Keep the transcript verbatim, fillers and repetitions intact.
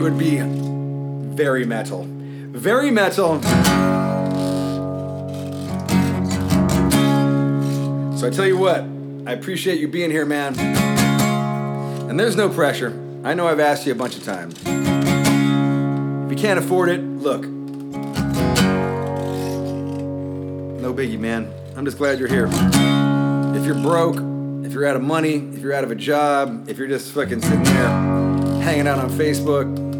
would be very metal. Very metal. So I tell you what, I appreciate you being here, man. And there's no pressure. I know I've asked you a bunch of times. If you can't afford it, look. No biggie, man. I'm just glad you're here. If you're broke, if you're out of money, if you're out of a job, if you're just fucking sitting there hanging out on Facebook,